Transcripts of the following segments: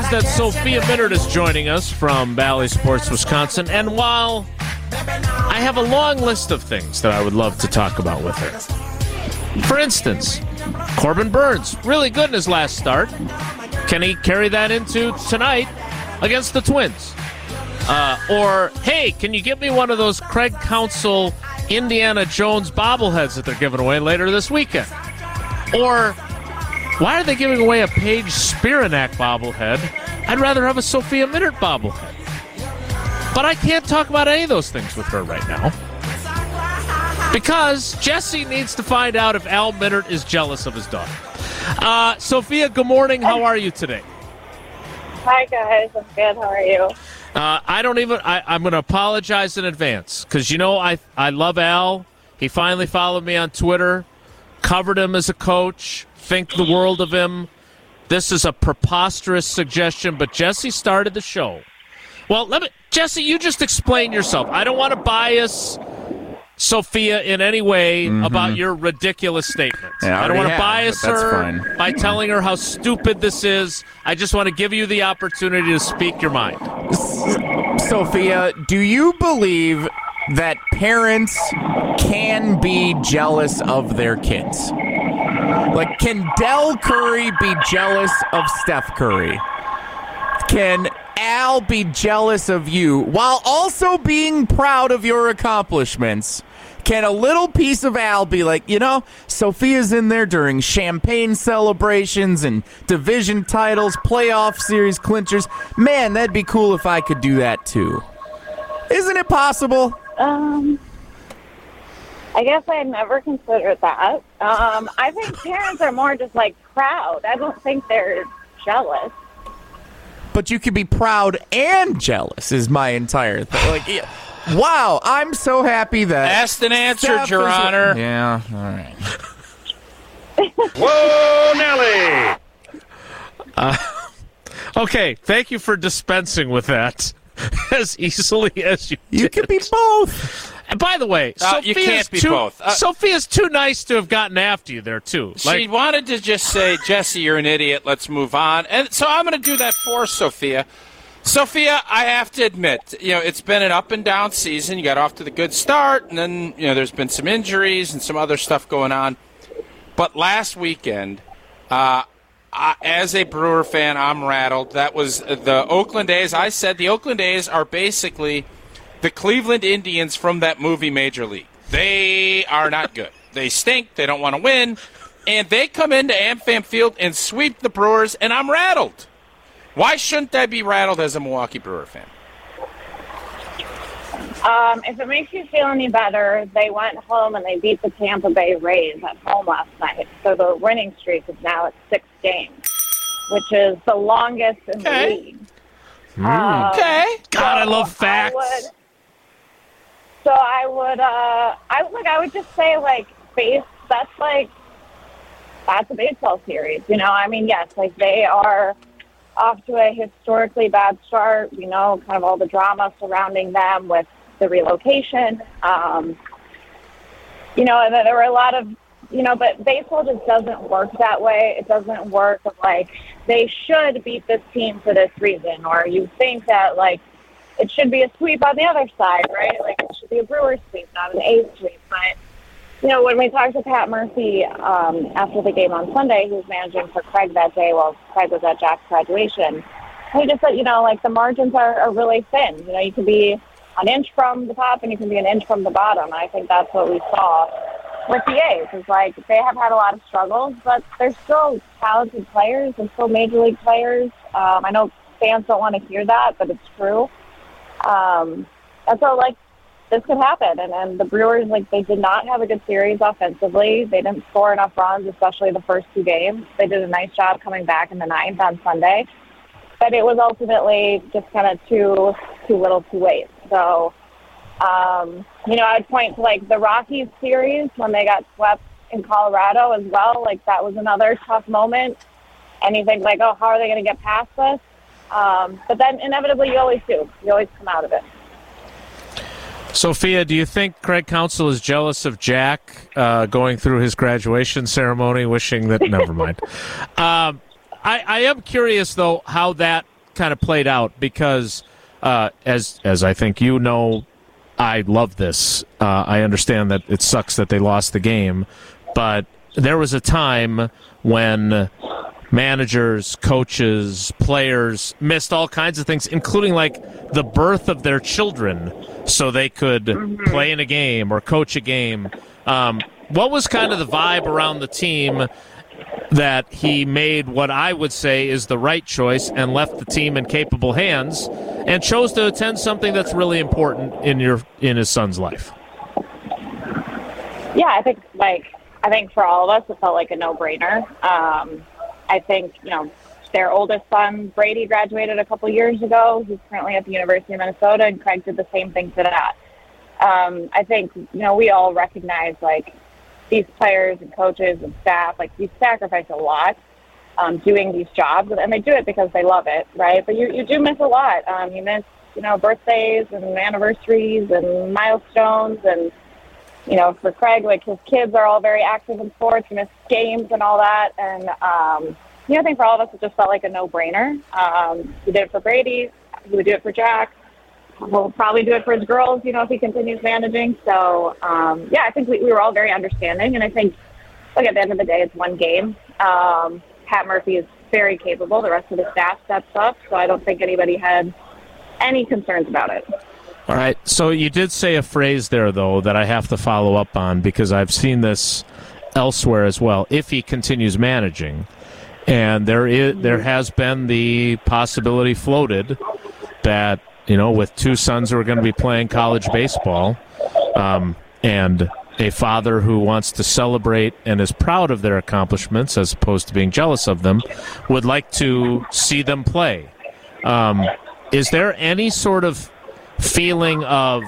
that Sophia Minnaert is joining us from Valley Sports, Wisconsin. And while I have a long list of things that I would love to talk about with her. For instance, Corbin Burns, really good in his last start. Can he carry that into tonight against the Twins? Or, hey, can you get me one of those Craig Counsell Indiana Jones bobbleheads that they're giving away later this weekend? Or, why are they giving away a Paige Spiranak bobblehead? I'd rather have a Sophia Minnaert bobblehead. But I can't talk about any of those things with her right now. Because Jesse needs to find out if Al Minnaert is jealous of his daughter. Sophia, good morning. How are you today? Hi, guys. I'm good. How are you? I'm going to apologize in advance because, I love Al. He finally followed me on Twitter, covered him as a coach, think the world of him. This is a preposterous suggestion, but Jesse started the show. Well, Jesse, you just explain yourself. I don't want to bias Sophia in any way about your ridiculous statements. Yeah, I don't want to bias her by telling her how stupid this is. I just want to give you the opportunity to speak your mind. Sophia, do you believe that parents can be jealous of their kids? Like, can Del Curry be jealous of Steph Curry? Can Al be jealous of you while also being proud of your accomplishments? Can a little piece of Al be like, Sophia's in there during champagne celebrations and division titles, playoff series clinchers. Man, that'd be cool if I could do that too. Isn't it possible? I guess I had never considered that. I think parents are more just proud. I don't think they're jealous. But you could be proud and jealous is my entire thing. Wow, I'm so happy that... Asked and answered, Your Honor. Yeah, all right. Whoa, Nelly! Okay, thank you for dispensing with that as easily as you did. You could be both. And by the way, you can't be both. Sophia's too nice to have gotten after you there, too. She wanted to just say, Jesse, you're an idiot, let's move on. And so I'm going to do that for Sophia. Sophia, I have to admit, it's been an up and down season. You got off to the good start, and then, there's been some injuries and some other stuff going on. But last weekend, as a Brewer fan, I'm rattled. That was the Oakland A's. I said the Oakland A's are basically the Cleveland Indians from that movie Major League. They are not good. They stink. They don't want to win. And they come into AmFam Field and sweep the Brewers, and I'm rattled. Why shouldn't I be rattled as a Milwaukee Brewer fan? If it makes you feel any better, they went home and they beat the Tampa Bay Rays at home last night. So the winning streak is now at 6 games, which is the longest in the league. Okay. God, I love facts. I would just say, that's a baseball series. Yes, they are off to a historically bad start. Kind of all the drama surrounding them with the relocation. And then there were a lot of, but baseball just doesn't work that way. It doesn't work they should beat this team for this reason, or you think that, it should be a sweep on the other side, right? It should be a Brewers sweep, not an A's sweep. But, when we talked to Pat Murphy after the game on Sunday, he was managing for Craig that day while Craig was at Jack's graduation. He just said, the margins are really thin. You can be an inch from the top and you can be an inch from the bottom. And I think that's what we saw with the A's. Is they have had a lot of struggles, but they're still talented players. They're still major league players. I know fans don't want to hear that, but it's true. And so, this could happen. And the Brewers, they did not have a good series offensively. They didn't score enough runs, especially the first 2 games. They did a nice job coming back in the 9th on Sunday. But it was ultimately just kind of too little too late. So, I'd point to, the Rockies series when they got swept in Colorado as well. That was another tough moment. And you think, how are they going to get past this? But then inevitably you always do. You always come out of it. Sophia, do you think Craig Counsell is jealous of Jack going through his graduation ceremony, wishing that... Never mind. I am curious, though, how that kind of played out because, as I think you know, I love this. I understand that it sucks that they lost the game, but there was a time when managers, coaches, players missed all kinds of things, including like the birth of their children so they could play in a game or coach a game. What was kind of the vibe around the team that he made what I would say is the right choice and left the team in capable hands and chose to attend something that's really important in his son's life? Yeah, I think for all of us, it felt like a no-brainer. I think, their oldest son, Brady, graduated a couple years ago. He's currently at the University of Minnesota, and Craig did the same thing to that. I think, we all recognize, like, these players and coaches and staff, like, you sacrifice a lot doing these jobs, and they do it because they love it, right? But you do miss a lot. You miss, birthdays and anniversaries and milestones, and for Craig, like, his kids are all very active in sports, miss games and all that. And, I think for all of us, it just felt like a no-brainer. He did it for Brady. He would do it for Jack. He'll probably do it for his girls, if he continues managing. So, I think we were all very understanding. And I think, look, at the end of the day, it's one game. Pat Murphy is very capable. The rest of the staff steps up. So I don't think anybody had any concerns about it. All right, so you did say a phrase there, though, that I have to follow up on because I've seen this elsewhere as well. If he continues managing, and there has been the possibility floated that, with two sons who are going to be playing college baseball, and a father who wants to celebrate and is proud of their accomplishments as opposed to being jealous of them, would like to see them play. Is there any sort of feeling of,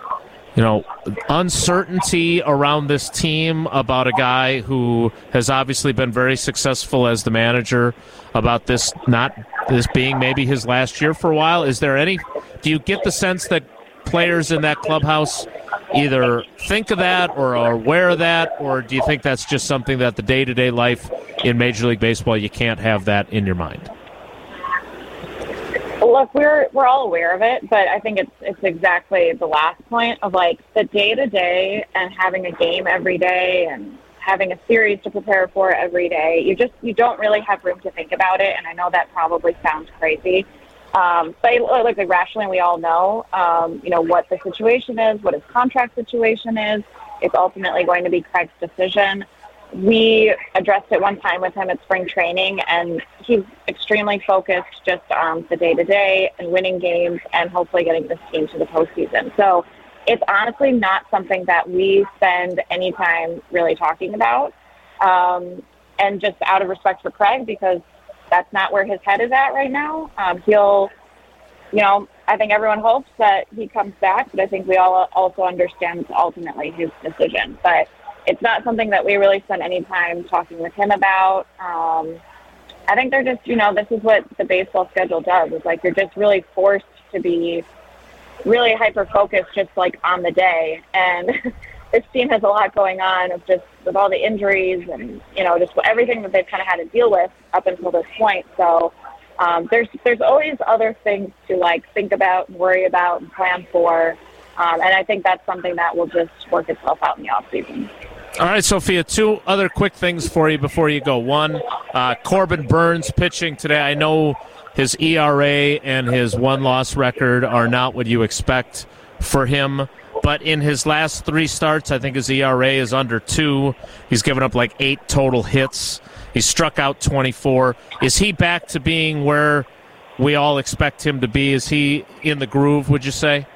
uncertainty around this team about a guy who has obviously been very successful as the manager, about this being maybe his last year for a while? Do you get the sense that players in that clubhouse either think of that or are aware of that, or do you think that's just something that the day-to-day life in Major League Baseball, you can't have that in your mind? Look, we're all aware of it, but I think it's exactly the last point of, like, the day-to-day and having a game every day and having a series to prepare for every day. You don't really have room to think about it, and I know that probably sounds crazy. But look, rationally, we all know, what the situation is, what his contract situation is. It's ultimately going to be Craig's decision. We addressed it one time with him at spring training, and he's extremely focused just on the day-to-day and winning games and hopefully getting this team to the postseason. So it's honestly not something that we spend any time really talking about. And just out of respect for Craig, because that's not where his head is at right now. I think everyone hopes that he comes back, but I think we all also understand it's ultimately his decision. But it's not something that we really spend any time talking with him about. I think they're just, this is what the baseball schedule does. It's like you're just really forced to be really hyper-focused just like on the day. And this team has a lot going on with all the injuries and, just everything that they've kind of had to deal with up until this point. So there's always other things to, like, think about and worry about and plan for. And I think that's something that will just work itself out in the offseason. All right, Sophia, two other quick things for you before you go. One, Corbin Burns pitching today. I know his ERA and his one-loss record are not what you expect for him, but in his last three starts, I think his ERA is under 2. He's given up like 8 total hits. He struck out 24. Is he back to being where we all expect him to be? Is he in the groove, would you say?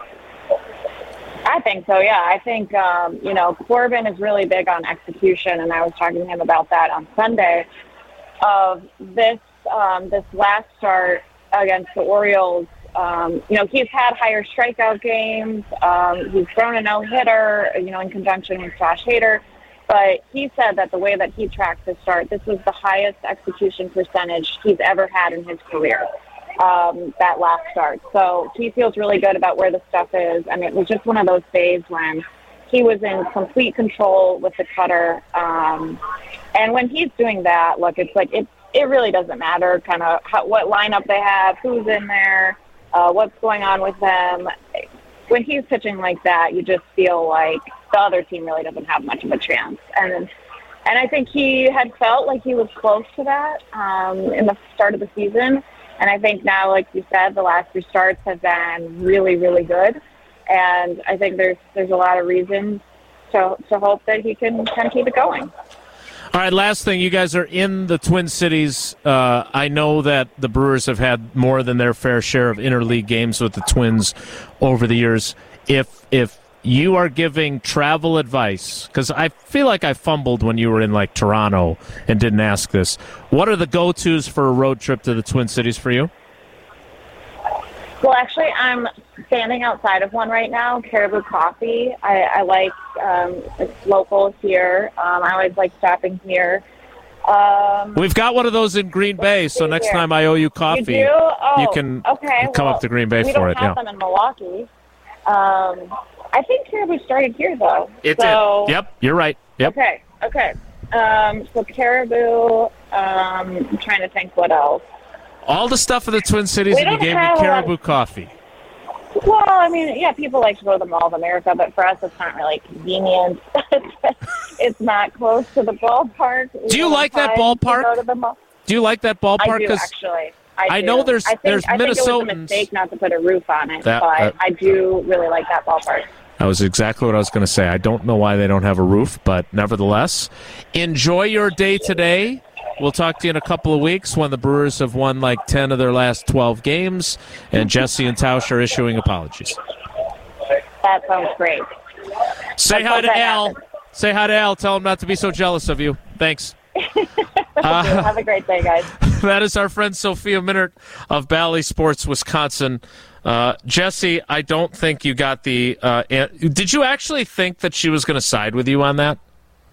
I think so, yeah. I think, Corbin is really big on execution, and I was talking to him about that on Sunday. Of this last start against the Orioles, he's had higher strikeout games. He's thrown a no-hitter, in conjunction with Josh Hader. But he said that the way that he tracked his start, this was the highest execution percentage he's ever had in his career. That last start. So he feels really good about where the stuff is. And it was just one of those days when he was in complete control with the cutter. And when he's doing that, look, it's like it really doesn't matter kind of what lineup they have, who's in there, what's going on with them. When he's pitching like that, you just feel like the other team really doesn't have much of a chance. And I think he had felt like he was close to that in the start of the season. And I think now, like you said, the last 3 starts have been really, really good. And I think there's a lot of reasons to hope that he can kind of keep it going. All right, last thing. You guys are in the Twin Cities. I know that the Brewers have had more than their fair share of interleague games with the Twins over the years. If you are giving travel advice, because I feel like I fumbled when you were in, like, Toronto and didn't ask this, what are the go-tos for a road trip to the Twin Cities for you? Well, actually, I'm standing outside of one right now, Caribou Coffee. I like it's local here. I always like stopping here. We've got one of those in Green Bay, so next time I owe you coffee, you do? Oh, you can okay. come up to Green Bay for it. We don't have them in Milwaukee. I think Caribou started here, though. It did. Yep, you're right. Yep. Okay. So Caribou, I'm trying to think what else. All the stuff in the Twin Cities, and you gave me Caribou Coffee. Well, I mean, yeah, people like to go to the Mall of America, but for us, it's not really convenient. It's not close to the ballpark. Do you like that ballpark? Do you like that ballpark? I do, actually. I know there's Minnesotans. I think it was a mistake not to put a roof on it, but I do really like that ballpark. That was exactly what I was going to say. I don't know why they don't have a roof, but nevertheless, enjoy your day today. We'll talk to you in a couple of weeks when the Brewers have won like 10 of their last 12 games, and Jesse and Tausch are issuing apologies. That sounds great. Say hi to Al. Say hi to Al. Tell him not to be so jealous of you. Thanks. Have a great day, guys. That is our friend Sophia Minnaert of Bally Sports, Wisconsin. Jesse, I don't think you got the did you actually think that she was going to side with you on that?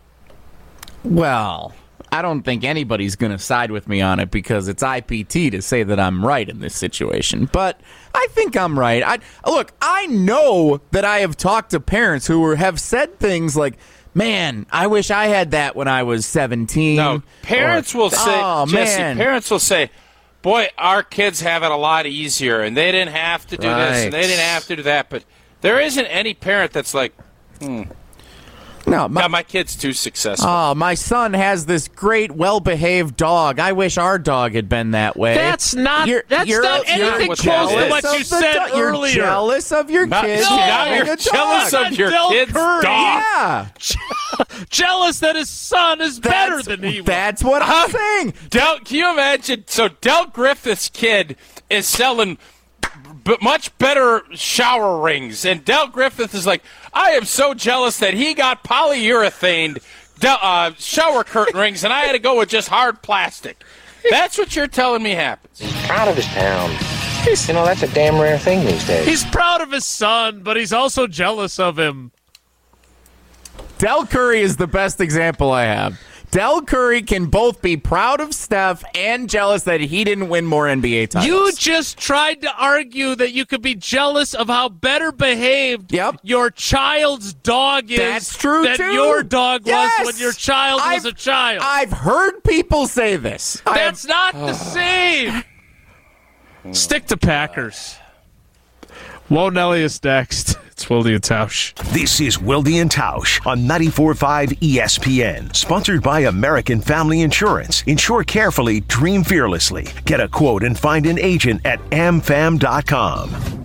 Well, I don't think anybody's going to side with me on it because it's IPT to say that I'm right in this situation. But I think I'm right. Look, I know that I have talked to parents who have said things like, man, I wish I had that when I was 17. No, parents will say, Jesse, man. Parents will say, boy, our kids have it a lot easier, and they didn't have to do this, and they didn't have to do that. But there isn't any parent that's like, No, my kid's too successful. Oh, my son has this great, well-behaved dog. I wish our dog had been that way. That's not anything close to what you said earlier. You're jealous of your kids. You're jealous of your kid's dog. Yeah. Jealous that his son is better than he was. That's what I'm saying. Can you imagine? So Del Griffith's kid is selling much better shower rings, and Del Griffith is like, I am so jealous that he got polyurethane shower curtain rings, and I had to go with just hard plastic. That's what you're telling me happens. Out of his town. That's a damn rare thing these days. He's proud of his son, but he's also jealous of him. Del Curry is the best example I have. Del Curry can both be proud of Steph and jealous that he didn't win more NBA titles. You just tried to argue that you could be jealous of how better behaved your child's dog is. That's true, than too. your dog was when your child was a child. I've heard people say this. That's not the same. Stick to Packers. Whoa, Nelly is next. It's Wilde and Tausch. This is Wilde and Tausch on 94.5 ESPN. Sponsored by American Family Insurance. Insure carefully, dream fearlessly. Get a quote and find an agent at amfam.com.